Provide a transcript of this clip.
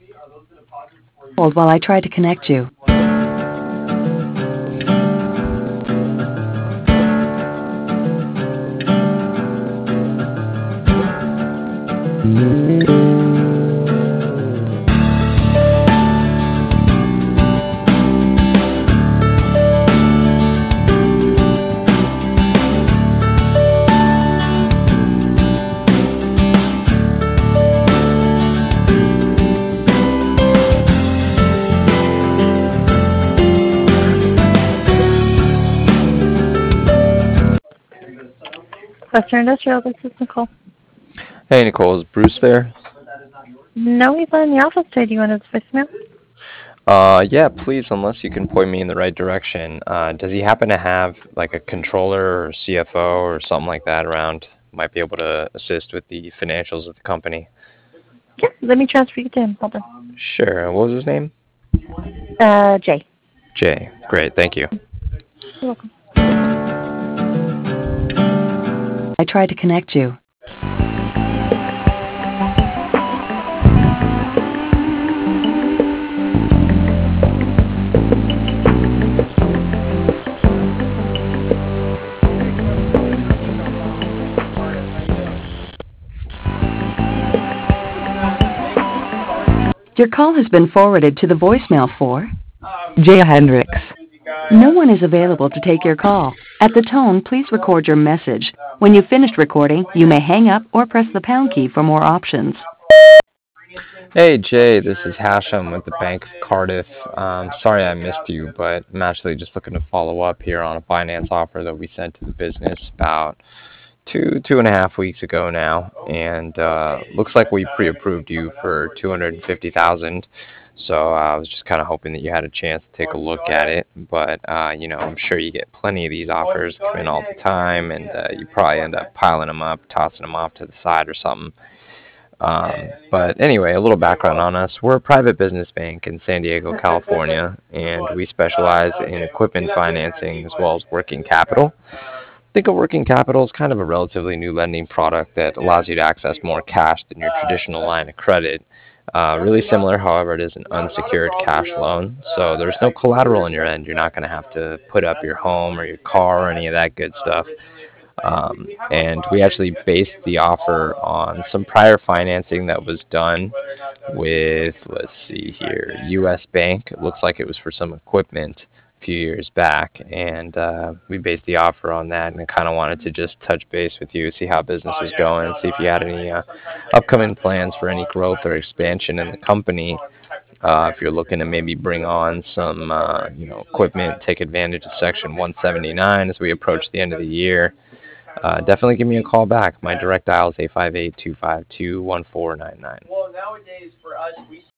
Hold while I try to connect you. Western Industrial, this is Nicole. Hey, Nicole, is Bruce there? No, he's not in the office today. Do you want his voicemail? Yeah, please, unless you can point me in the right direction. Does he happen to have like a controller or CFO or something like that around? Might be able to assist with the financials of the company. Yeah, let me transfer you to him. Hold on. Sure. What was his name? Jay. Jay. Great, thank you. You're welcome. I tried to connect you. Your call has been forwarded to the voicemail for Jay Hendricks. No one is available to take your call. At the tone, please record your message. When you've finished recording, you may hang up or press the pound key for more options. Hey, Jay, this is Hashem with the Bank of Cardiff. Sorry I missed you, but I'm actually just looking to follow up here on a finance offer that we sent to the business about two and a half weeks ago now, and looks like we pre-approved you for 250,000. So I was just kind of hoping that you had a chance to take a look at it. But I'm sure you get plenty of these offers come in all the time, and you probably end up piling them up, tossing them off to the side or something. But anyway, a little background on us. We're a private business bank in San Diego, California, and we specialize in equipment financing as well as working capital. Think of working capital as kind of a relatively new lending product that allows you to access more cash than your traditional line of credit. Really similar, however, it is an unsecured cash loan, so there's no collateral on your end. You're not going to have to put up your home or your car or any of that good stuff. And we actually based the offer on some prior financing that was done with, let's see here, U.S. Bank. It looks like it was for some equipment a few years back, and we based the offer on that, and I kind of wanted to just touch base with you, see how business is going, see if you had any upcoming plans for any growth or expansion in the company. If you're looking to maybe bring on some equipment, take advantage of Section 179 as we approach the end of the year. Definitely give me a call back. My direct dial is 858-252-1499.